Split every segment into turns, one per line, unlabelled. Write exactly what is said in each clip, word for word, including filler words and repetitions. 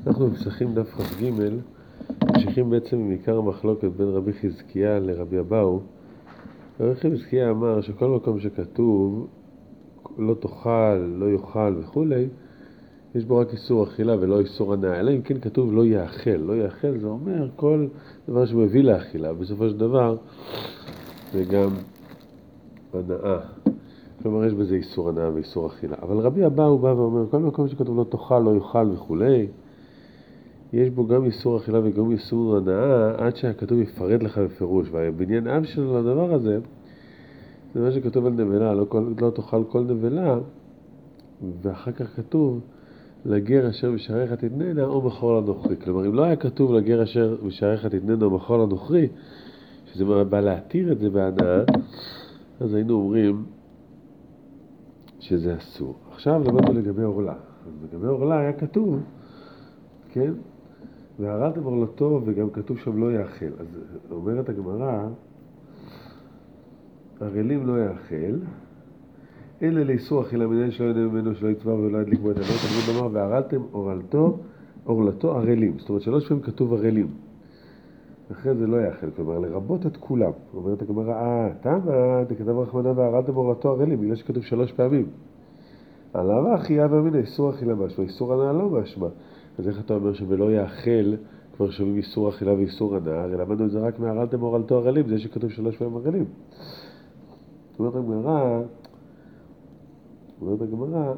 אנחנו בפסחים דף כ"ג, ממשיכים בעצם עם עיקר המחלוקת בין רבי חזקיה לרבי אבאו. רבי חזקיה אמר שכל מקום שכתוב לא תאכל, לא יאכל וכו', יש בו רק איסור אכילה ולא איסור הנאה, אלא אם כן כתוב לא יאכל. לא יאכל זה אומר כל דבר שמביא לאכילה, בסופו של דבר זה גם הנאה. כלומר יש בזה איסור הנאה ואיסור אכילה. אבל רבי אבאו בא ואומר כל מקום שכתוב לא תאכל, לא יאכל וכו', יש בו גם איסור אכילה וגם איסור הנאה, עד שהכתוב יפרד לך בפירוש. והבניין אב שלו לדבר הזה זה מה שכתוב על נבלה, לא, כל, לא תאכל כל נבלה, ואחר כך כתוב לגר אשר בשעריך תתננה או מחור לנוכרי. כלומר אם לא היה כתוב לגר אשר בשעריך תתננה או מחור לנוכרי, שזה בא להתיר את זה בהנאה, אז היינו אומרים שזה אסור. עכשיו למדנו לגבי אורלה. אז לגבי אורלה היה כתוב, כן? והרלתם אורלתו, וגם כתוב שם לא יאכל. אז אומרת הגמרא, ערלים לא יאכל, אלא לאיסור אכילה מניין שלא ידע ממנו שלא יצבע ולא ידליק בו את הנאות. אני אומר, והרלתם אורלתו, אורלתו ערלים. זאת אומרת שלוש פעמים כתוב ערלים. אחרי זה לא יאכל, כלומר לרבות את כולם. אומרת הגמרא, אה, תמה, כתב רחמנא והרלתם אורלתו ערלים, בגלל שכתוב שלוש פעמים. עליו אכילה ואמינה, איסור אכילה משמע, איסור הנאה לא משמע. אז איך אתה אומר שבלא יאכל כבר שומעים איסור אכילה ואיסור הנאה? הרי למדנו את זה רק מהרלתם אורלתו ערלים, זה שכתוב שלוש פעמים ערלים. אומרת הגמרא, אומרת הגמרא,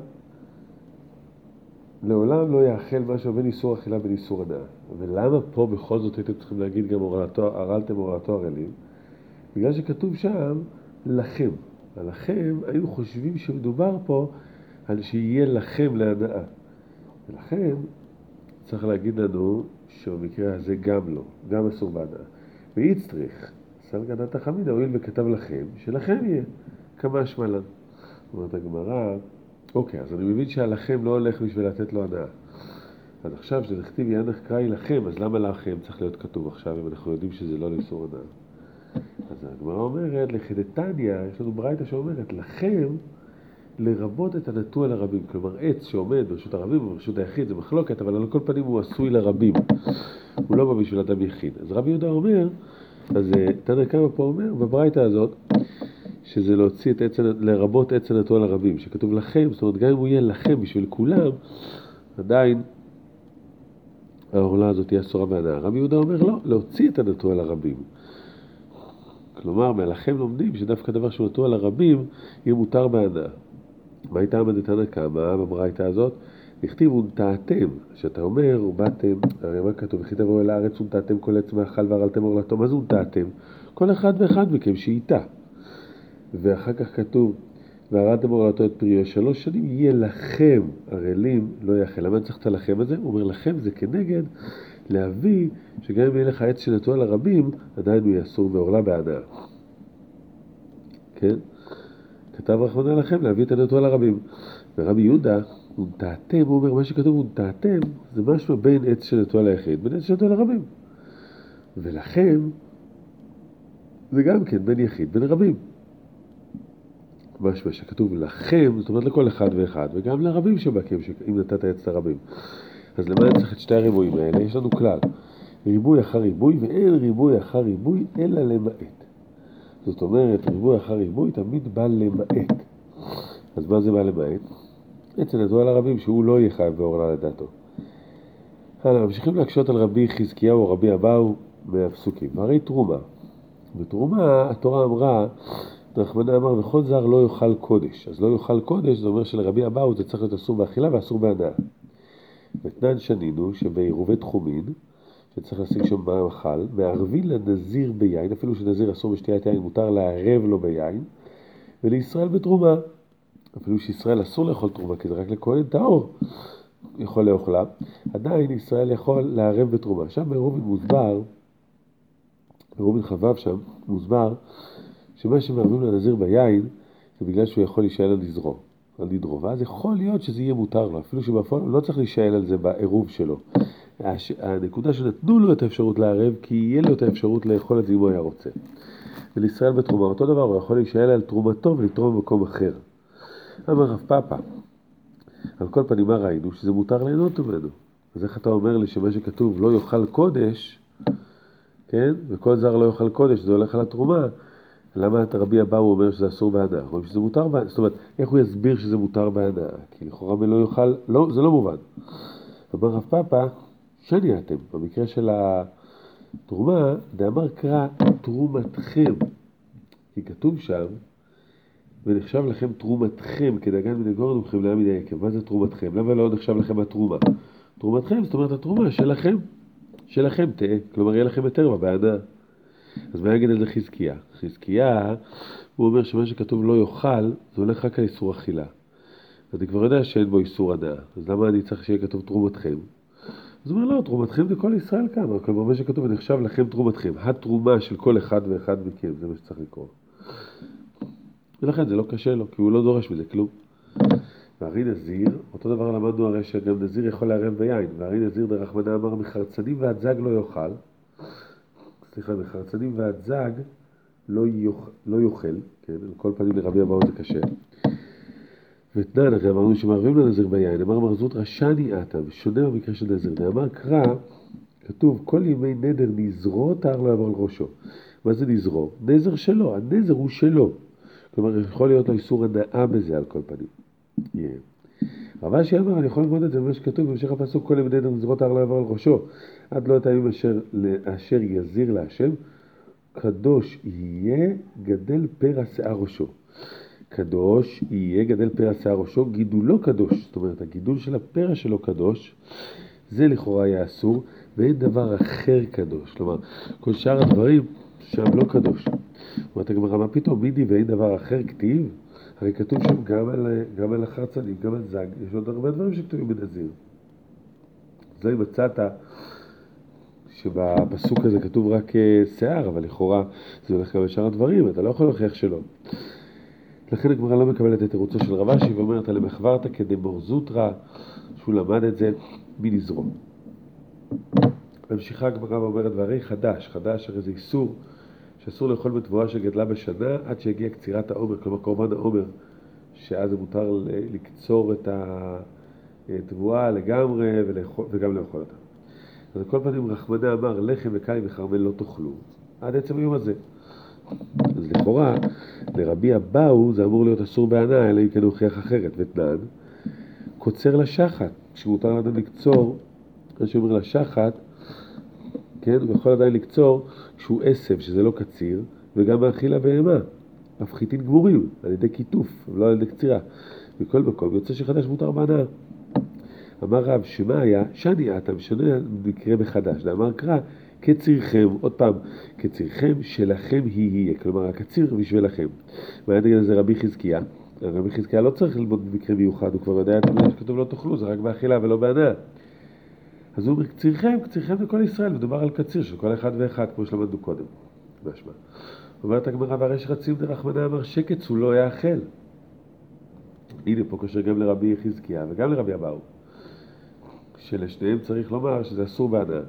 לעולם לא יאכל משהו בין איסור אכילה בין איסור הנאה. ולמה פה בכל זאת הייתם צריכים להגיד גם הרלתם אורלתו ערלים? בגלל שכתוב שם לכם. הלכם היו חושבים שמדובר פה על שיהיה לכם להנאה. ולכן צריך להגיד לנו שבמקרה הזה גם לא, גם אסור בהנאה. ואיצטריך, סלגנת החמידה, הואיל וכתב לכם, שלכם יהיה, כמה שמלן. אומרת הגמרא, אוקיי, אז אני מבין שהלכם לא הולך בשביל לתת לו הנאה. אז עכשיו שנכתיב ינח קראי לכם, אז למה לכם צריך להיות כתוב עכשיו, אם אנחנו יודעים שזה לא לאיסור הנאה? אז הגמרא אומרת, לכדתניא, יש לנו ברייתא שאומרת, לכם לרבות את הנטוע לרבים. כלומר, עץ שעומד ברשות הרבים או ברשות היחיד, זה מחלוקת, אבל על כל פנים הוא עשוי לרבים. הוא לא בא בשביל אדם יחיד. אז רבי יהודה אומר, אז תנא קמא פה אומר, בברייתא הזאת, שזה להוציא את עץ, לרבות עץ הנטוע לרבים, שכתוב לכם, זאת אומרת, גם אם הוא יהיה לכם בשביל כולם, עדיין העורלה הזאת תהיה אסורה בהנאה. רבי יהודה אומר, לא, להוציא את הנטוע לרבים. כלומר, מהלכם לומדים שדווקא דבר שהוא נטוע לרבים, יהיה מותר בהנאה. מה הייתה מדתנא קמא בברייתא הזאת? נכתיב ונטעתם, שאתה אומר, ובאתם, הרי מה כתוב? וכי תבואו אל הארץ ונטעתם כל עץ מאכל והרלתם אורלתו. מה זה ונטעתם? כל אחד ואחד מכם שאיתה. ואחר כך כתוב, והרלתם אורלתו את פריו, שלוש שנים יהיה לכם ערלים לא יאכל. למה צריך את הלכם הזה? הוא אומר לכם זה כנגד להביא שגם אם יהיה לך עץ שנטוע לרבים, עדיין הוא יאסור באורלה בהנאה. כן? כתב רחמנא לכם להביא את הנטוע לרבים. ורבי יהודה, ונטעתם, הוא אומר, מה שכתוב ונטעתם, זה משהו בין עץ שנטוע ליחיד, בין עץ שנטוע לרבים. ולכם, זה גם כן בין יחיד, בין רבים. משהו שכתוב לכם, זאת אומרת לכל אחד ואחד, וגם לרבים שבקים, אם נתת עץ לרבים. אז למה אני צריך את שתי הריבועים האלה? יש לנו כלל. ריבוי אחר ריבוי, ואין ריבוי אחר ריבוי, אלא למעט. זאת אומרת, ריבוי אחר ריבוי תמיד בא למעט. אז מה זה בא למעט? עץ הנטוע לרבים שהוא לא יהיה חייב באורלה לדעתו. הלאה, ממשיכים להקשות על רבי חזקיהו או רבי אבאו מהפסוקים. והרי תרומה. בתרומה התורה אמרה, רחמנא אמר, וכל זר לא יאכל קודש. אז לא יאכל קודש, זה אומר שלרבי אבאו זה צריך להיות אסור באכילה ואסור בהנאה. ותנן שנינו שבעירובי תחומין, שצריך לשים שם מאכל, מערבין לנזיר ביין, אפילו שנזיר אסור בשתיית יין, מותר לערב לו ביין, ולישראל בתרומה. אפילו שישראל אסור לאכול תרומה, כי זה רק לכהן טהור יכול לאכולה, עדיין ישראל יכול לערב בתרומה. שם בעירובין מוסבר, בעירובין חבב שם, מוסבר, שמה שמערבים לנזיר ביין, זה בגלל שהוא יכול להישאל על נזרו, על נדרו, ואז יכול להיות שזה יהיה מותר לו, אפילו שבפועל הוא לא צריך להישאל על זה בעירוב שלו. הנקודה שנתנו לו את האפשרות לערב, כי יהיה לו את האפשרות לאכול את זה אם הוא היה רוצה. ולישראל בתרומה, אותו דבר, הוא יכול להישאל על תרומתו ולתרום במקום אחר. אמר רב פאפא, על כל פנים מה ראינו? שזה מותר ליהנות ממנו. אז איך אתה אומר לי שמה שכתוב לא יאכל קודש, כן? וכל זר לא יאכל קודש, זה הולך על התרומה. למה את רבי אבאו אומר שזה אסור בהנאה? רואים שזה מותר בהנאה. זאת אומרת, איך הוא יסביר שזה מותר בהנאה? כי לכאורה מלא יאכל, לא, זה לא מובן. אומר רב פאפא, שני אתם, במקרה של התרומה, דאמר קרא תרומתכם. כי כתוב שם, ונחשב לכם תרומתכם, כדגן מן הגורן ומכם לעם מן היקב. מה זה תרומתכם? למה לא נחשב לכם התרומה? תרומתכם, זאת אומרת התרומה שלכם, שלכם תהיה, כלומר יהיה לכם יותר בהנאה. אז מה יגיד על זה חזקיה? חזקיה, הוא אומר שמה שכתוב לא יאכל, זה הולך רק על איסור אכילה. אז אני כבר יודע שאין בו איסור הנאה, אז למה אני צריך שיהיה כתוב תרומתכם? אז הוא אומר לא, תרומתכם זה כל ישראל כמה, כלומר מה שכתוב ונחשב לכם תרומתכם, התרומה של כל אחד ואחד מכם, זה מה שצריך לקרוא. ולכן זה לא קשה לו, כי הוא לא דורש מזה כלום. והרי נזיר, אותו דבר למדנו הרי שגם נזיר יכול לערב ביין, והרי נזיר דרחמנא אמר מחרצנים ועד זג לא יאכל, סליחה, מחרצנים ועד זג לא, יוכ... לא יאכל, כן, על כל פנים לרבי אבאו זה קשה. ותנן, הרי אמרנו שמערבים לנזיר ביין, אמר מר זוטרא שני אתא, ושונה במקרה של נזיר, נאמר קרא, כתוב כל ימי נדר נזרו תאר לא יעבור על ראשו. מה זה נזרו? נזר שלו, הנזר הוא שלו. כלומר, יכול להיות לו איסור הנאה בזה על כל פנים. Yeah. רב אשי אמר, אני יכול ללמוד את זה במה שכתוב במשך הפסוק, כל ימי נדר נזרו תאר לא יעבור על ראשו. עד לא את הימים אשר, אשר יזיר להשם, קדוש יהיה גדל פרע שיער ראשו. קדוש יהיה גדל פרע שיער ראשו, גידולו קדוש. זאת אומרת, הגידול של הפרע שלו קדוש, זה לכאורה היה אסור, ואין דבר אחר קדוש. כלומר, כל שאר הדברים שם לא קדוש. אומרת הגמרא, מה פתאום מידי ואין דבר אחר כתיב? הרי כתוב שם גם על, גם על החרצנים, גם על זג, יש עוד הרבה דברים שכתובים בנזיר. אז לא מצאת שבפסוק הזה כתוב רק שיער, אבל לכאורה זה הולך גם לשאר הדברים, אתה לא יכול להוכיח שלא. לכן הגמרא לא מקבלת את תירוצו של רב אשי ואומרת עליהם החברת כדמור זוטרא, שהוא למד את זה מנזרום. ממשיכה הגמרא ואומרת, והרי חדש, חדש הרי זה איסור, שאסור לאכול בתבואה שגדלה בשנה עד שהגיע קצירת העומר, כלומר קורבן העומר, שאז זה מותר לקצור את התבואה לגמרי וגם לאכול אותה. אז כל פעמים רחמנא אמר, לחם וקין וחרמל לא תאכלו, עד עצם היום הזה. אז לכאורה, לרבי אבאו זה אמור להיות אסור בהנאה, אלא אם כן הוכיח אחרת, ותנן, קוצר לשחת, כשמותר לאדם לקצור, מה שאומר לשחת, כן, הוא יכול עדיין לקצור כשהוא עשב, שזה לא קציר, וגם מאכילה בהמה, מפחיתין גמורים, על ידי כיתוף, ולא על ידי קצירה. בכל מקום יוצא שחדש מותר בהנאה. אמר רב, שמה היה? שני אתא, משנה מקרה בחדש. ואמר קרא, קצירכם, עוד פעם, קצירכם שלכם היא יהיה. כלומר, הקציר בשבילכם. מה נגיד לזה רבי חזקיה? רבי חזקיה לא צריך ללמוד במקרה מיוחד, הוא כבר יודע את מה שכתוב לא תאכלו, זה רק באכילה ולא בהנאה. אז הוא אומר, קצירכם, קצירכם לכל ישראל, מדובר על קציר של כל אחד ואחד, כמו שלמדנו קודם. משמע. אומרת הגמרא, והרי שרצים דרחמנא אמר, שקץ הוא לא יאכל. הנה פה קושר גם לרבי חזקיה וגם לרבי אבאו. שלשניהם צריך לומר שזה אסור בהנאה.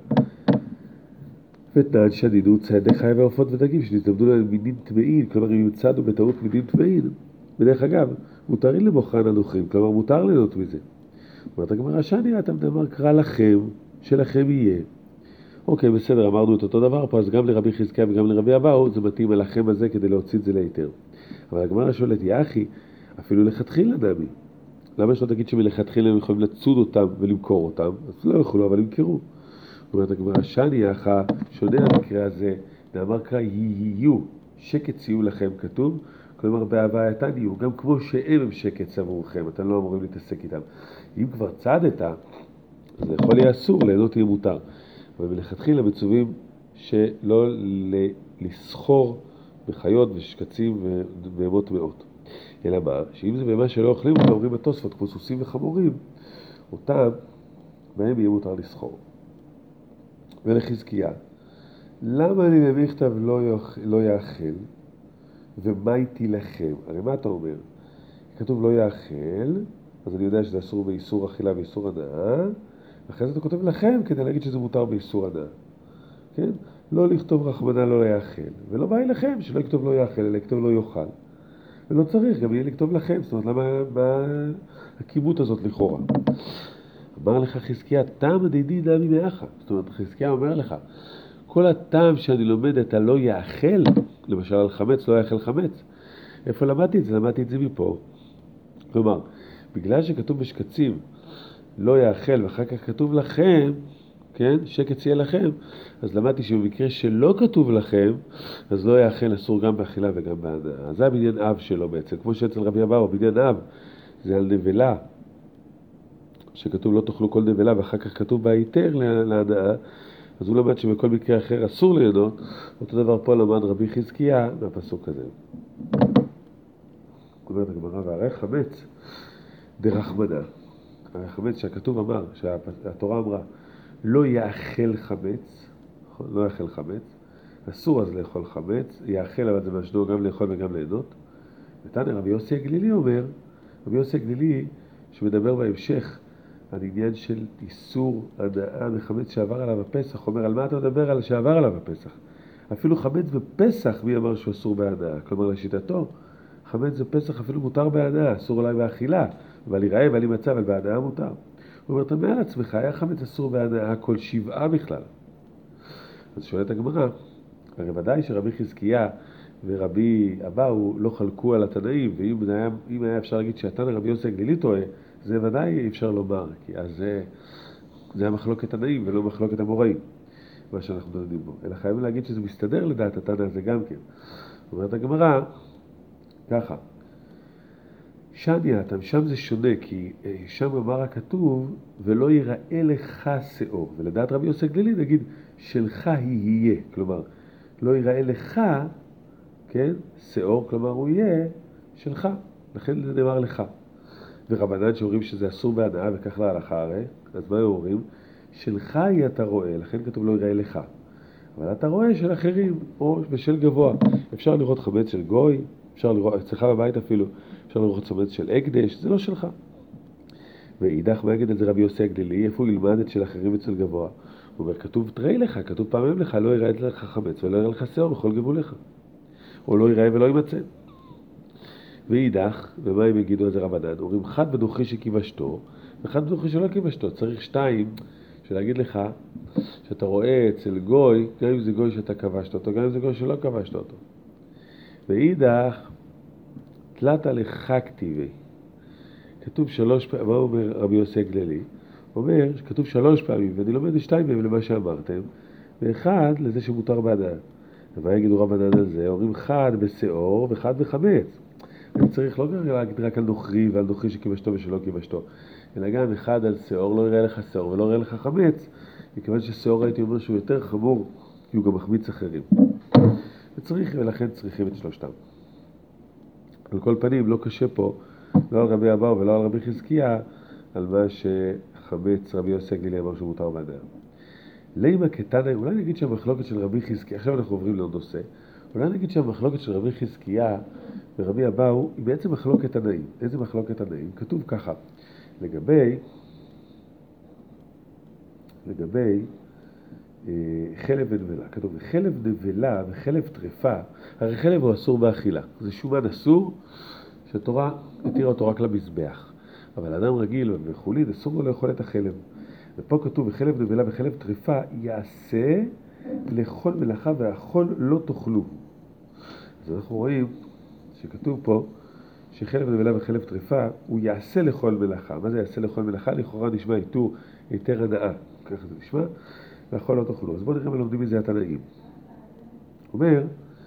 ותנן שדידו ציידי חי ועופות ודגים שנתלמדו להם מינים טמאים, כלומר אם ימצאנו בטעות מינים טמאים, בדרך אגב, מותרים למוכרן הנוכרים, כלומר מותר ליהנות מזה. אומרת הגמרא, שני אתא אמר קרא לכם, שלכם יהיה. אוקיי, בסדר, אמרנו את אותו דבר פה, אז גם לרבי חזקיה וגם לרבי אבאו זה מתאים על לכם הזה כדי להוציא את זה ליתר. אבל הגמרא שואלת, יא אחי, אפילו לכתחילה נמי. למה שלא תגיד שמלכתחילה הם יכולים לצוד אותם ולמכור אותם? אז לא יכולו, אבל ימכרו. זאת אומרת, הגמרא שני אחא, שונה המקרה הזה, נאמר קרא יהיו, שקץ יהיו לכם כתוב, כלומר בהווייתן יהיו, גם כמו שהם הם שקץ עבורכם, אתם לא אמורים להתעסק איתם. אם כבר צדת, אז זה יכול להיות אסור, ליהנות יהיה מותר. אבל מלכתחילה מצווים שלא לסחור בחיות ושקצים ובהמות מאות. אלא מה? שאם זה במה שלא אוכלים, אותם אומרים התוספות, כמו סוסים וחמורים, אותם, בהם יהיה מותר לסחור. ולחזקיה, למה אני במכתב לא, יאכל, לא יאכל, ומה איתי לכם? הרי מה אתה אומר? כתוב לא יאכל, אז אני יודע שזה אסור באיסור אכילה ואיסור הנאה, אחרי זה אתה כותב לכם כדי להגיד שזה מותר באיסור הנאה. כן? לא לכתוב רחמנא לא יאכל, ולא בא לכם שלא יכתוב לא יאכל, אלא לכתוב לא יאכל. ולא צריך, גם יהיה לכתוב לכם, זאת אומרת, למה מה הכימות הזאת לכאורה? אמר לך חזקיה, טעם דידי נמי מאחה. זאת אומרת, חזקיה אומר לך, כל הטעם שאני לומד את הלא יאכל, למשל על חמץ, לא יאכל חמץ. איפה למדתי את זה? למדתי את זה מפה. כלומר, בגלל שכתוב בשקצים, לא יאכל, ואחר כך כתוב לכם, כן, שקץ יהיה לכם, אז למדתי שבמקרה שלא כתוב לכם, אז לא יאכל, אסור גם באכילה וגם בהנאה. אז זה הבניין אב שלו בעצם, כמו שאצל רבי אבאו, בניין אב, זה על נבלה, שכתוב לא תאכלו כל נבלה, ואחר כך כתוב בהיתר להנאה, אז הוא למד שבכל מקרה אחר אסור ליהנות. אותו דבר פה למד רבי חזקיה מהפסוק הזה. אומרת הגמרא, והרי חמץ דרחמנא, הרי חמץ שהכתוב אמר, שהתורה אמרה, לא יאכל חמץ, לא יאכל חמץ, אסור אז לאכול חמץ, יאכל אבל זה משנו גם לאכול וגם ליהנות. ותנא רבי יוסי הגלילי אומר, רבי יוסי הגלילי שמדבר בהמשך על עניין של איסור הנאה מחמץ שעבר עליו הפסח, אומר על מה אתה מדבר על שעבר עליו הפסח? אפילו חמץ בפסח מי אמר שהוא אסור בהנאה? כלומר לשיטתו, חמץ בפסח אפילו מותר בהנאה, אסור אולי באכילה, אבל יראה ועל מצב, אבל בהנאה מותר. הוא אומר, אתה מעל עצמך, היה חמץ אסור בהנאה כל שבעה בכלל. אז שואלת הגמרא, הרי ודאי שרבי חזקיה ורבי אבאו לא חלקו על התנאים, ואם היה, אם היה אפשר להגיד שהתנא רבי יוסי הגלילי טועה, זה ודאי אפשר לומר, כי אז זה, זה המחלוקת תנאים ולא מחלוקת המוראים, מה שאנחנו דנים בו. אלא חייבים להגיד שזה מסתדר לדעת התנא הזה גם כן. אומרת הגמרא, ככה, שני אתם, שם זה שונה, כי שם אמר הכתוב, ולא ייראה לך שאור. ולדעת רבי יוסי הגלילי נגיד, שלך היא יהיה. כלומר, לא ייראה לך, כן, שאור, כלומר הוא יהיה שלך. לכן זה נאמר לך. ורבנן שאומרים שזה אסור בהנאה וכך להלכה הרי, אז מה הם אומרים? שלך היא אתה רואה, לכן כתוב לא ייראה לך. אבל אתה רואה של אחרים, או ושל גבוה. אפשר לראות חמץ של גוי, אפשר לראות, אצלך בבית אפילו, אפשר לראות חמץ של הקדש, זה לא שלך. ואידך מה יגיד על זה רבי יוסי הגלילי, איפה הוא ילמד את של אחרים אצל גבוה? הוא אומר, כתוב תראי לך, כתוב פעמים לך, לא ייראה לך חמץ ולא ייראה לך שיער בכל גבולך. או לא ייראה ולא יימצא. ואידך, ומה הם יגידו על זה רבנן? אומרים, חד בנוכרי שכיבשתו, וחד בנוכרי שלא כיבשתו. צריך שתיים, שלהגיד לך, שאתה רואה אצל גוי, גם אם זה גוי שאתה כבשת אותו, גם אם זה גוי שלא כבשת אותו. ואידך, תלת לך כתיבי. כתוב שלוש פעמים, מה אומר רבי יוסי הגלילי? אומר שכתוב שלוש פעמים, ואני לומד שתיים מהם למה שאמרתם, ואחד לזה שמותר בהנאה. ומה יגידו רבנן על זה? אומרים חד בשאור וחד בחמץ. אני צריך לא להגיד רק על נוכרי ועל נוכרי שכיבשתו ושלא כיבשתו, אלא גם אחד על שאור, לא יראה לך שאור ולא יראה לך חמץ, מכיוון ששאור הייתי אומר שהוא יותר חמור, כי הוא גם מחמיץ אחרים. וצריך, ולכן צריכים את שלושתם. על כל פנים, לא קשה פה, לא על רבי אבאו ולא על רבי חזקיה, על מה שחמץ רבי יוסי הגלילי אמר שהוא מותר בהנאה. לימה כתנא, אולי נגיד שהמחלוקת של רבי חזקיה, עכשיו אנחנו עוברים לעוד נושא, אולי נגיד שהמחלוקת של רבי חזקיה ורבי אבאו היא בעצם מחלוקת תנאים. איזה מחלוקת תנאים? כתוב ככה, לגבי, לגבי אה, חלב ונבלה. כתוב, חלב נבלה וחלב טרפה, הרי חלב הוא אסור באכילה. זה שומן אסור שהתורה התירה אותו רק למזבח. אבל אדם רגיל וחולין אסור לו לאכול את החלב. ופה כתוב, וחלב נבלה וחלב טרפה יעשה לאכול מלאכה והאכול לא תאכלו. אז אנחנו רואים שכתוב פה שחלב נבלה וחלב טרפה הוא יעשה לאכול מלאכה. מה זה יעשה לאכול מלאכה? לכאורה נשמע איתור היתר הנאה. ככה זה נשמע, והאכול לא תאכלו. אז בואו נראה מה לומדים מזה התנאים. אומר,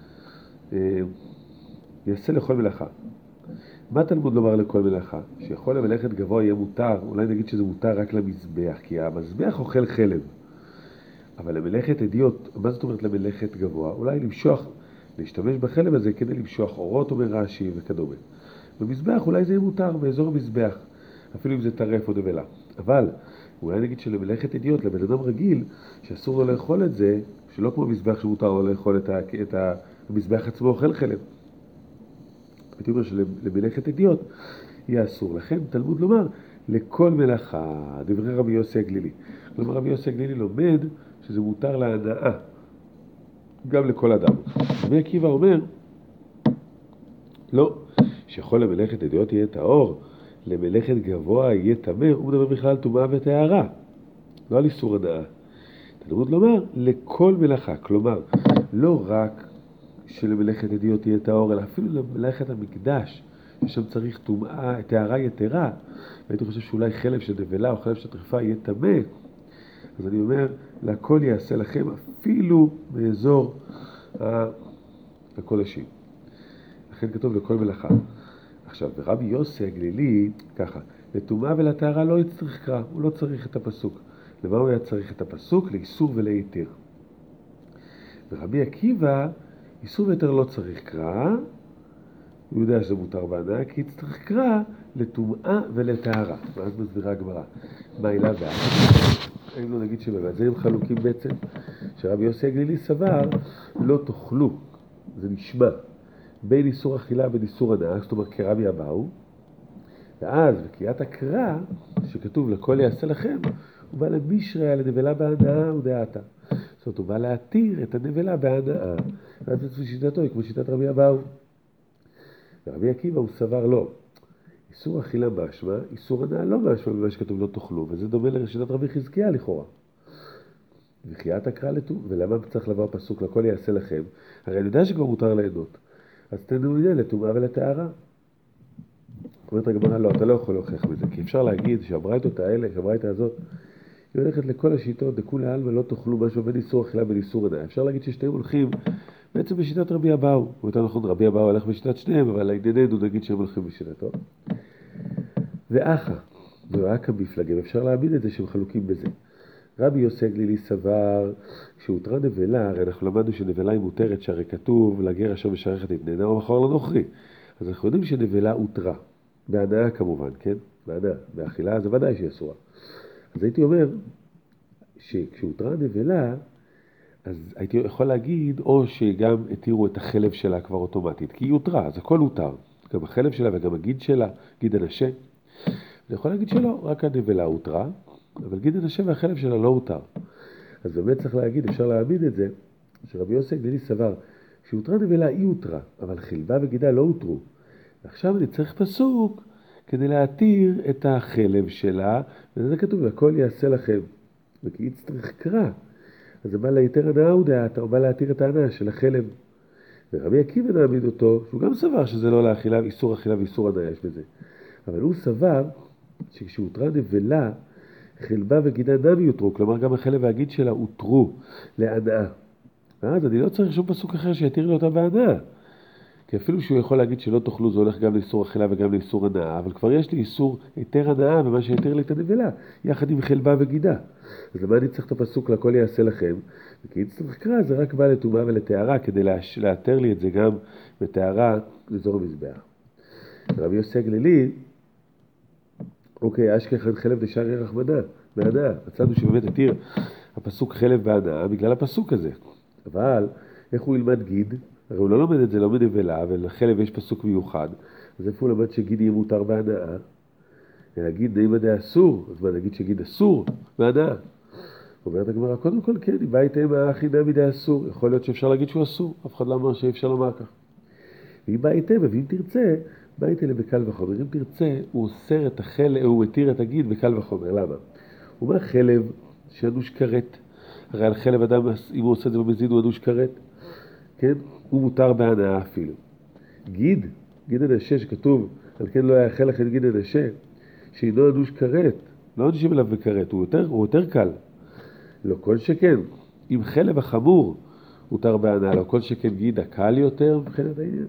יעשה לאכול מלאכה. מה תלמוד לומר לכל מלאכה? שיכול למלאכת גבוה יהיה מותר, אולי נגיד שזה מותר רק למזבח, כי המזבח אוכל חלב. אבל למלאכת אדיוט, מה זאת אומרת למלאכת גבוה? אולי למשוח, להשתמש בחלב הזה כדי למשוח אורות או מרש"י וכדומה. במזבח אולי זה יהיה מותר באזור המזבח, אפילו אם זה טרף או נבלה. אבל אולי נגיד שלמלאכת אדיוט, לבן אדם רגיל, שאסור לו לאכול את זה, שלא כמו מזבח שמותר לו לאכול את, ה, את ה, המזבח עצמו אוכל חלב. הייתי אומר שלמלאכת אדיוט יהיה אסור. לכן תלמוד לומר לכל מלאכה, דברי רבי יוסי הגלילי. כלומר רבי יוסי הגלילי לומד שזה מותר להנאה, גם לכל אדם. רבי עקיבא אומר, לא, שיכול למלאכת אדיוט יהיה טהור, למלאכת גבוה יהיה טמא, הוא מדבר בכלל על טומאה וטהרה, לא על איסור הנאה. תלמוד לומר, לכל מלאכה, כלומר, לא רק שלמלאכת אדיוט תהיה טהור, אלא אפילו למלאכת המקדש, ששם צריך טומאה, טהרה יתרה, והייתי חושב שאולי חלב של נבלה או חלב של טרפה יהיה טמא, אז אני אומר, לכל יעשה לכם אפילו באזור הקודשים. לכן כתוב לכל מלאכה. עכשיו, ורבי יוסי הגלילי, ככה, לטומאה ולטהרה לא יצטרך קרא, הוא לא צריך את הפסוק. למה הוא היה צריך את הפסוק? לאיסור ולהיתר. ורבי עקיבא, איסור ויתר לא צריך קרא, הוא יודע שזה מותר בהנאה, כי יצטרך קרא לטומאה ולטהרה. ואז מסבירה הגמרא. מה העילה והאחת? היינו נגיד שבאמת, זה הם חלוקים בעצם, שרבי יוסי הגלילי סבר, לא תאכלו, זה נשמע, בין איסור אכילה ובין איסור הנאה, זאת אומרת כרבי אבאו, ואז בקיאת הקרא, שכתוב לכל יעשה לכם, הוא בא למישרי על הנבלה בהנאה ודעתה. זאת אומרת, הוא בא להתיר את הנבלה בהנאה, ואז זה שיטתו, היא כמו שיטת רבי אבאו. ורבי עקיבא הוא סבר לא. איסור אכילה משמע, איסור הנאה לא משמע במה שכתוב לא תאכלו, וזה דומה לשיטת רבי חזקיה לכאורה. וקיאת הקרא לטומאה, ולמה צריך לבוא הפסוק לכל יעשה לכם? הרי אני יודע שכבר מותר ליהנות, אז תנו עניין לטומאה ולטהרה. אומרת הגמרא, לא, אתה לא יכול להוכיח מזה, כי אפשר להגיד שהברייתות האלה, שהברייתא הזאת, היא הולכת לכל השיטות, דכולי עלמא לא תאכלו משהו בין איסור אכילה בין איסור הנאה. אפשר להגיד ששתיהם הולכים בעצם בשיטת רבי אבאו, או יותר נכון רבי אבאו הולך בשיטת שניהם, אבל לענייננו נגיד שהם הולכים בשיטתו. ואחא, ורק המפלגים, אפשר להאמין את זה שהם חלוקים בזה. רבי יוסי הגלילי סבר, כשהותרה נבלה, הרי אנחנו למדנו שנבלה היא מותרת, שהרי כתוב לגר אשר משרכת את בני או מכור לנוכרי. אז אנחנו יודעים שנבלה הותרה, בהנאה כמובן, כן? בהנאה, באכילה זה ודאי שהיא אסורה. אז הייתי אומר, שכשהותרה נבלה, אז הייתי יכול להגיד, או שגם התירו את החלב שלה כבר אוטומטית, כי היא הותרה, אז הכל הותר. גם החלב שלה וגם הגיד שלה, גיד הנשה. אני יכול להגיד שלא, רק הנבלה הותרה, אבל גיד הנשה והחלב שלה לא הותר. אז באמת צריך להגיד, אפשר להאמין את זה, שרבי יוסי הגלילי סבר, שהותרה נבלה היא הותרה, אבל חלבה וגידה לא הותרו. ועכשיו אני צריך פסוק כדי להתיר את החלב שלה, וזה כתוב, הכל יעשה לכם. וכי יצטרך קרא. אז זה בא ליתר הנאה ודעתה, הוא בא להתיר את ההנאה של החלב. ורבי עקיבא נעמיד אותו, שהוא גם סבר שזה לא לאכילה, איסור אכילה ואיסור הנאה יש בזה. אבל הוא סבר שכשהותרה נבלה, חלבה וגידה נמי יותרו, כלומר גם החלב והגיד שלה הותרו להנאה. ואז אני לא צריך שום פסוק אחר שיתיר לי אותה בהנאה. כי אפילו שהוא יכול להגיד שלא תאכלו, זה הולך גם לאיסור אכילה וגם לאיסור הנאה, אבל כבר יש לי איסור היתר הנאה במה שיתיר לי את הנבלה, יחד עם חלבה וגידה. אז למה אני צריך את הפסוק לכל יעשה לכם? וכי יצטרך קרא, זה רק בא לטומאה ולטהרה, כדי לאתר לי את זה גם בטהרה לאזור המזבח. רבי יוסי הגלילי, אוקיי, אשכחן חלב דשארי רחמנא, בהנאה. מצאנו שבאמת התיר הפסוק חלב בהנאה בגלל הפסוק הזה. אבל איך הוא ילמד גיד? הרי הוא לא לומד את זה, לא מנבלה, ולחלב יש פסוק מיוחד. אז איפה הוא למד שגיד יהיה מותר בהנאה? להגיד נעים עדי אסור, אז מה נגיד שגיד אסור בהנאה? אומרת הגמרא, קודם כל כן, אם בא איתם האחי נעים עדי אסור, יכול להיות שאפשר להגיד שהוא אסור, אף אחד לא אמר שאפשר לומר כך. ואם בא איתם, ואם תרצה, בא איתם בקל וחומר. אם תרצה, הוא אוסר את החלב, הוא התיר את הגיד בקל וחומר. למה? הוא אומר חלב שאנוש כרת. הרי על חלב אדם, אם הוא עושה את זה במזיד, הוא אנוש כרת. כן? הוא מותר בהנאה אפילו. גיד, גיד הנשה שכתוב, על כן לא יאכל לכם גיד הנשה, שאינו אנוש כרת, לא אנשים אליו בכרת, הוא יותר, הוא יותר קל. לא כל שכן, אם חלב החמור מותר בהנאה, לא כל שכן גיד הקל יותר מבחינת העניין.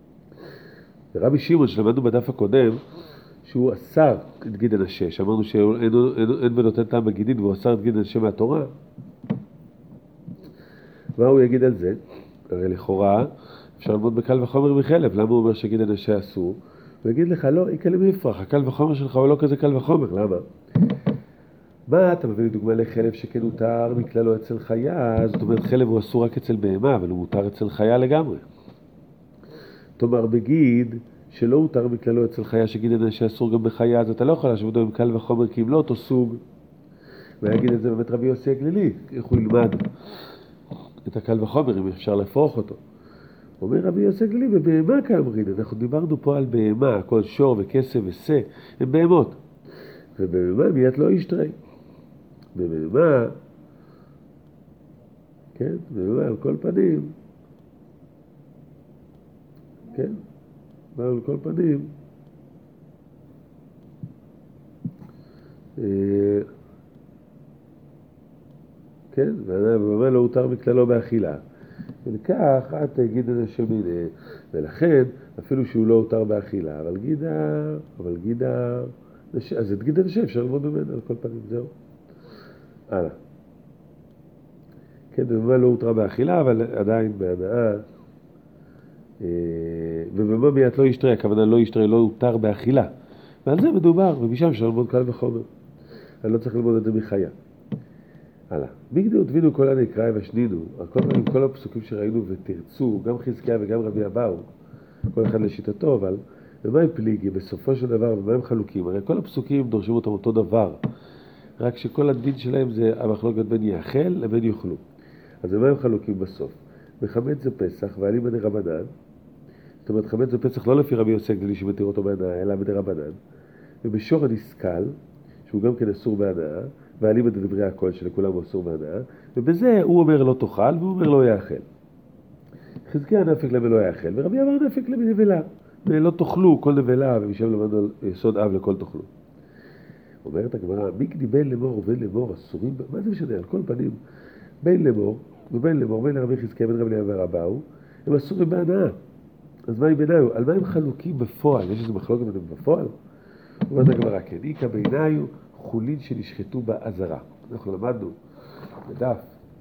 ורבי שמעון שלמדנו בדף הקודם, שהוא אסר את גיד הנשה, שאמרנו שאין בנותן טעם בגידין, והוא אסר את גיד הנשה מהתורה. מה הוא יגיד על זה? הרי לכאורה אפשר ללמוד בקל וחומר מחלב, למה הוא אומר שגיד הנשה אסור? הוא יגיד לך, לא, איקה למפרח, הקל וחומר שלך הוא לא כזה קל וחומר, למה? מה, אתה מביא לי דוגמה לחלב שכן הותר מכללו אצל חיה, זאת אומרת חלב הוא אסור רק אצל בהמה, אבל הוא מותר אצל חיה לגמרי. תאמר בגיד שלא הותר מכללו אצל חיה, שגיד הנשה אסור גם בחיה, אז אתה לא יכול להשוות עם קל וחומר, כי אם לא אותו סוג. ויגיד את זה באמת רבי יוסי הגלילי, איך הוא ילמד את הקל וחומר, אם אפשר לפרוח אותו. אומר רבי יוסי גלילי, בבהמה כאמרין, אנחנו דיברנו פה על בהמה, הכל שור וכסף ושה, הם בהמות. ובבהמה מיית לא ישתרי. בבהמה, כן, בבהמה על כל פנים, כן, על כל פנים, כן, ובבהמה לא הותר מכללו באכילה. ולכך, את תגיד את השם הנה, ולכן, אפילו שהוא לא הותר באכילה, אבל גידה, אבל גידה, אז את גידה נשב, אפשר ללמוד ממנה על כל פנים, זהו. הלאה. כן, בבהמה לא הותר באכילה, אבל עדיין בהנאה, ובבהמה מיית לא ישתרי, הכוונה לא ישתרי, לא הותר באכילה. ועל זה מדובר, ומשם אפשר ללמוד קל וחומר. אני לא צריך ללמוד את זה מחיה. הלאה. מגדי ותבינו כל הנקרא ושנינו, כל, כל הפסוקים שראינו ותרצו, גם חזקיה וגם רבי אבאו, כל אחד לשיטתו, אבל במה הם פליגי, בסופו של דבר, במה הם חלוקים? הרי כל הפסוקים דורשים אותם אותו דבר, רק שכל הדין שלהם זה המחלוקת בין יאכל לבין יאכלו. אז במה הם חלוקים בסוף? בחמץ זה פסח, ואליבא דרבנן, זאת אומרת, חמץ זה פסח לא לפי רבי יוסי גלילי שמתיר אותו בהנאה, אלא בדרבנן, ובשור הנסקל, שהוא גם כן אסור בהנאה, ואליבא דדברי הכל שלכולם הוא אסור בהנאה, ובזה הוא אומר לא תאכל, והוא אומר לא יאכל. חזקיה נפק להם ולא יאכל, ורבי אמר נפק להם נבלה, ולא תאכלו כל נבלה, ומשם למדנו יסוד אב לכל תאכלו. אומרת הגמרא, מגדי בין לאמור ובין לאמור אסורים, מה זה משנה? על כל פנים, בין לאמור ובין לאמור, בין לרבי חזקיה בין רבי אבאו, הם אסורים בהנאה. אז מה היא ביניו? על מה הם חלוקים בפועל? יש איזה מחלוקת ביניהם בפועל? אומרת הגמרא, כן, איקה ביניו חולין שנשחטו בעזרה. אנחנו למדנו בדף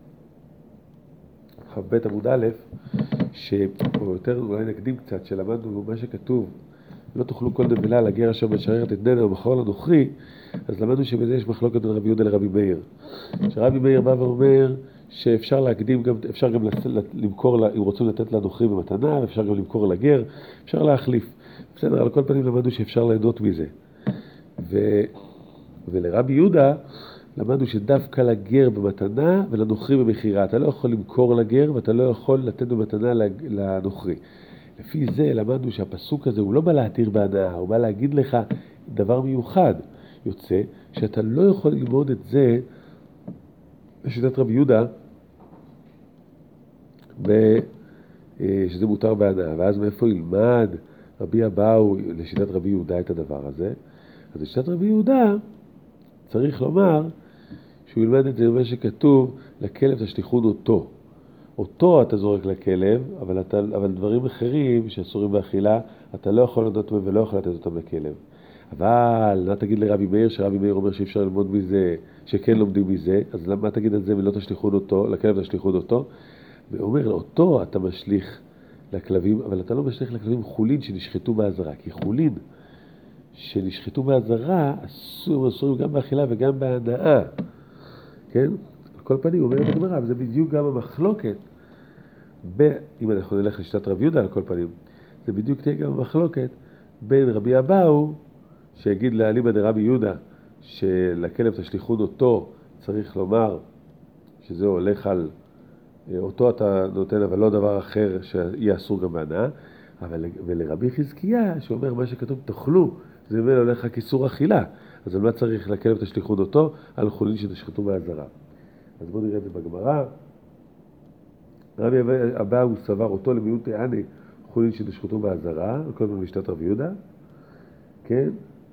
ח' עמוד א', או יותר אולי נקדים קצת, שלמדנו מה שכתוב, לא תאכלו כל נבלה לגר אשר משררת את נדר ומכור לנוכרי, אז למדנו שבזה יש מחלוקת בין רבי יהודה לרבי מאיר. שרבי מאיר בא ואומר שאפשר להקדים, גם, אפשר גם למכור, אם רוצים לתת לנוכרי במתנה, ואפשר גם למכור לגר, אפשר להחליף. בסדר, על כל פנים למדנו שאפשר ליהנות מזה. ו... ולרבי יהודה למדנו שדווקא לגר במתנה ולנוכרי במחירה. אתה לא יכול למכור לגר ואתה לא יכול לתת במתנה לנוכרי. לפי זה למדנו שהפסוק הזה הוא לא בא להתיר בהנאה, הוא בא להגיד לך דבר מיוחד. יוצא שאתה לא יכול ללמוד את זה בשיטת רבי יהודה, שזה מותר בהנאה. ואז מאיפה ילמד רבי אבאו לשיטת רבי יהודה את הדבר הזה? אז לשיטת רבי יהודה צריך לומר שהוא ילמד את זה במה שכתוב, לכלב תשליכון אותו. אותו אתה זורק לכלב, אבל, אתה, אבל דברים אחרים שאסורים באכילה, אתה לא יכול לדעת מהם ולא יכול לתת אותם לכלב. אבל מה תגיד לרבי מאיר, שרבי מאיר אומר שאי אפשר ללמוד מזה, שכן לומדים מזה, אז מה תגיד על זה ולא תשליכון אותו, לכלב תשליכון אותו? ואומר, אותו אתה משליך לכלבים, אבל אתה לא משליך לכלבים חולין שנשחטו בעזרה, כי חולין שנשחטו בעזרה אסור, אסורים גם באכילה וגם בהנאה. כן? על כל פנים, אומר את הגמרא, וזה בדיוק גם המחלוקת, ב... אם אנחנו נלך לשיטת רבי יהודה על כל פנים, זה בדיוק תהיה גם המחלוקת בין רבי אבאו, שיגיד לאליבא דרבי יהודה, שלכלב תשליכון אותו, צריך לומר שזה הולך על, אותו אתה נותן, אבל לא דבר אחר שיהיה אסור גם בהנאה, אבל ולרבי חזקיה, שאומר מה שכתוב תאכלו, זה באמת הולך כיסור אכילה. אז על מה צריך לכלב תשליכון אותו? על חולין שנשחטו בעזרה. אז בואו נראה את זה בגמרא. רבי אבאו סבר אותו למיעוט העני חולין שנשחטו בעזרה, כל מיני משתת רבי יהודה. כן?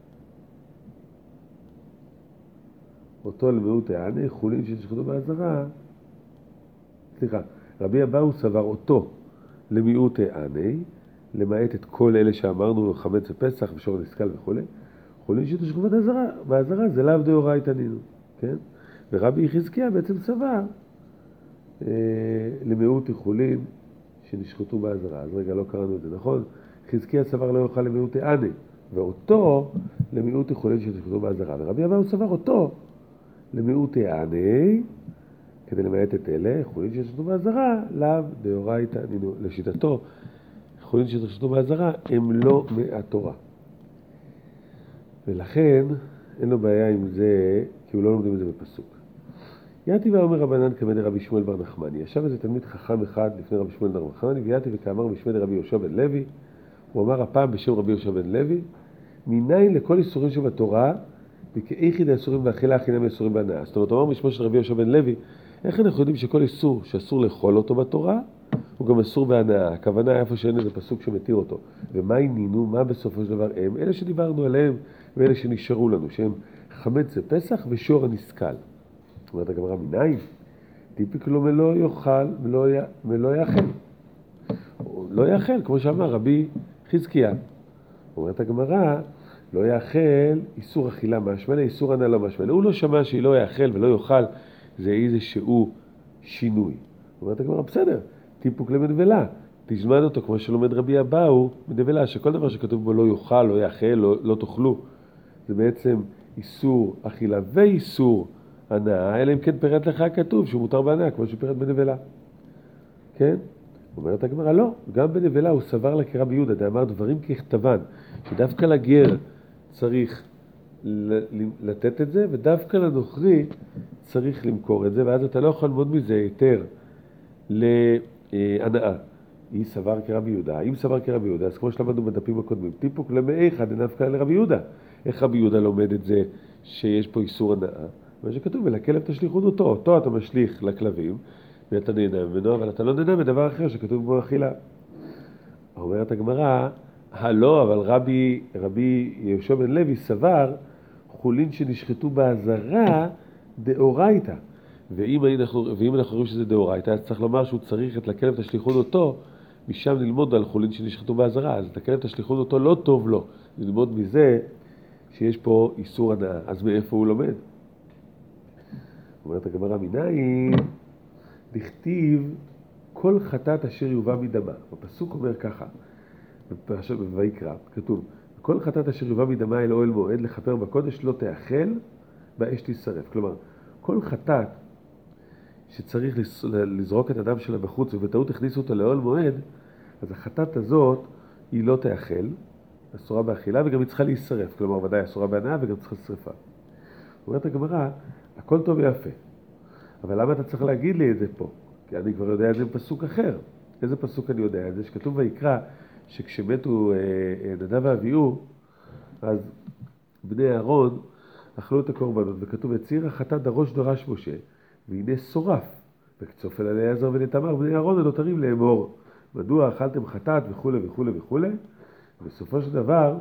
אותו למיעוט העני חולין שנשחטו בעזרה. סליחה, רבי אבאו סבר אותו למיעוט העני, למעט את כל אלה שאמרנו, חמץ ופסח ושור נסקל וכו'. חולין שנשחטו בעזרה, בעזרה זה לאו דאורייתא נינו, כן? ורבי חזקיה בעצם סבר אה, למיעוט חולין שנשחטו בעזרה. אז רגע, לא קראנו את זה, נכון? חזקיה סבר לא יוכל למיעוט העני, ואותו למיעוט חולין שנשחטו בעזרה. ורבי אבאו סבר אותו למיעוט העני, כדי למעט את אלה, חולין שנשחטו בעזרה, לאו דאורייתא נינו. לשיטתו, חולין שנשחטו בעזרה הם לא מהתורה. ולכן אין לו בעיה עם זה, כי הוא לא לומדים את זה בפסוק. יעתי ואומר רבנן כמד רבי שמואל בר נחמני. ישב איזה תלמיד חכם אחד לפני רבי שמואל בר נחמני, ויעתי וכאמר בשמד רבי יהושע בן לוי, הוא אמר הפעם בשם רבי יהושע בן לוי, מניין לכל איסורים שבתורה, וכאיכי דאיסורים באכילה, אכילם איסורים בהנאה. זאת אומרת, הוא אמר בשמו של רבי יהושע בן לוי, איך אנחנו יודעים שכל איסור שאסור לאכול אותו בתורה, הוא גם אסור בהנאה. הכוונה איפה שאין איזה פסוק שמתיר אותו. ומה ענינו, מה בסופו של דבר הם? אלה שדיברנו עליהם, ואלה שנשארו לנו, שהם חמץ זה פסח ושור הנסכל. זאת אומרת, הגמרא מניין, טיפיק לו מלא יאכל, מלא, י... מלא יאכל. לא יאכל, כמו שאמר רבי חזקיה. אומרת הגמרא, לא יאכל איסור אכילה משמע, איסור הנאה לא משמע. הוא לא שמע שהיא לא יאכל ולא יאכל, זה איזשהו שינוי. אומרת הגמרא, בסדר, טיפוק למנבלה. תזמן אותו כמו שלומד רבי אבאו, מנבלה, שכל דבר שכתוב בו לא יאכל, לא יאכל, לא, לא תאכלו, זה בעצם איסור אכילה ואיסור הנאה, אלא אם כן פירט לך הכתוב שהוא מותר בהנאה, כמו שפירט בנבלה. כן? אומרת הגמרא, לא, גם בנבלה הוא סבר לה כרבי יהודה, דאמר דברים ככתבן, שדווקא לגר צריך לתת את זה, ודווקא לנוכרי צריך למכור את זה, ואז אתה לא יכול ללמוד מזה יותר להנאה. היא סבר כרבי יהודה. אם סבר כרבי יהודה, אז כמו שלמדנו בדפים הקודמים, טיפוק למאיך דנפקא לרבי יהודה. איך רבי יהודה לומד את זה שיש פה איסור הנאה? מה שכתוב, ולכלב תשליכון אותו, אותו אתה משליך לכלבים, ואתה נהנה ממנו, אבל אתה לא נהנה מדבר אחר שכתוב בו אכילה. אומרת הגמרא, הלא, אבל רבי, רבי יהושע בן לוי סבר חולין שנשחטו בעזרה דאורייתא. ואם אנחנו, ואם אנחנו רואים שזה דאורייתא, אז צריך לומר שהוא צריך את לכלב תשליכון אותו, משם ללמוד על חולין שנשחטו בעזרה. אז את הכלב תשליכון אותו לא טוב לו, ללמוד מזה שיש פה איסור הנאה. אז מאיפה הוא לומד? אומרת הגמרא מניין, דכתיב כל חטאת אשר יובא מדמה. הפסוק אומר ככה, בפרשת ויקרא, כתוב, כל חטאת אשר יובא מדמה אל אוהל מועד לכפר בקודש לא תאכל, באש תשרף. כלומר, כל חטאת שצריך לזרוק את הדם שלה בחוץ ובטעות הכניסו אותה לאוהל מועד, אז החטאת הזאת היא לא תאכל, אסורה באכילה, וגם היא צריכה להישרף. כלומר, ודאי אסורה בהנאה וגם צריכה שרפה. אומרת הגמרא, הכל טוב ויפה. אבל למה אתה צריך להגיד לי את זה פה? כי אני כבר יודע את זה בפסוק אחר. איזה פסוק אני יודע את זה? שכתוב ויקרא, שכשמתו נדב ואביהו, אז בני אהרון אכלו את הקורבנות, וכתוב, הציר החטאת דרוש דרש משה, והנה שורף. וקצוף אל אליעזר ונתמר, בני אהרון הנותרים לאמור. מדוע אכלתם חטאת וכו' וכו' וכו'. ובסופו של דבר,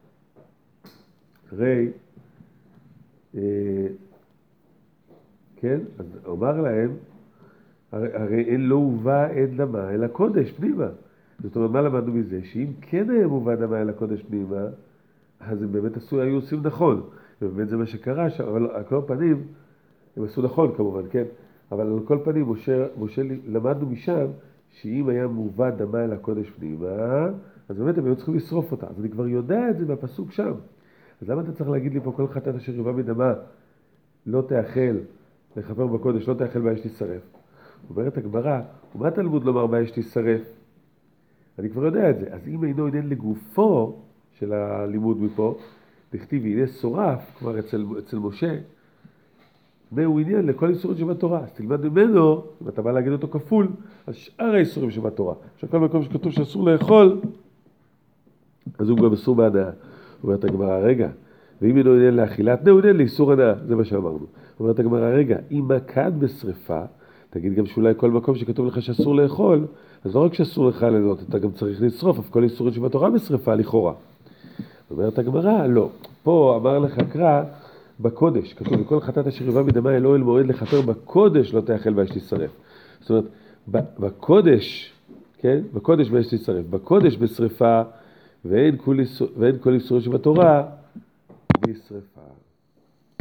הרי, אה, כן, אז אומר להם, הרי, הרי אין לא הובא עד דמה אל הקודש פנימה. זאת אומרת, מה למדנו מזה? שאם כן היה מובא דמה אל הקודש פנימה, אז הם באמת עשו, היו עושים נכון. ובאמת זה מה שקרה, אבל על כל פנים, הם עשו נכון כמובן, כן? אבל על כל פנים, משה, משה למדנו משם, שאם היה מובא דמה אל הקודש פנימה, אז באמת הם היו צריכים לשרוף אותה. אז אני כבר יודע את זה בפסוק שם. אז למה אתה צריך להגיד לי פה כל חטאת אשר יובא מדמה, לא תאכל, לכפר בקודש, לא תאכל באש תשרף? אומרת הגמרא, ומה תלמוד לומר באש תשרף? אני כבר יודע את זה. אז אם אינו עניין לגופו של הלימוד מפה, דכתיב הנה שורף, כבר אצל, אצל משה, מהו עניין לכל איסורים שבתורה. אז תלמד ממנו, אם אתה בא להגיד אותו כפול, אז שאר האיסורים שבתורה. עכשיו כל מקום שכתוב שאסור לאכול, אז הוא גם אסור בהנאה. אומרת הגמרא, רגע, ואם אינו עניין לאכילת, נהו עניין לאיסור הנאה, זה מה שאמרנו. אומרת הגמרא, רגע, אם מכת בשריפה, תגיד גם שאולי כל מקום שכתוב לך שאסור לאכול, אז לא רק שאסור לך ליהנות, אתה גם צריך לשרוף, אף כל איסורים שבתורה בשריפה לכאורה. אומרת הגמרא, לא. פה אמר לך קרא בקודש, כתוב, וכל חטאת אשר יובא מדמה אל אוהל מועד לכפר בקודש לא תאכל באש תשרף. זאת אומרת, בקודש, כן? בקודש באש תשרף. בקודש בשריפה, ואין כל איסורים שבתורה בשריפה.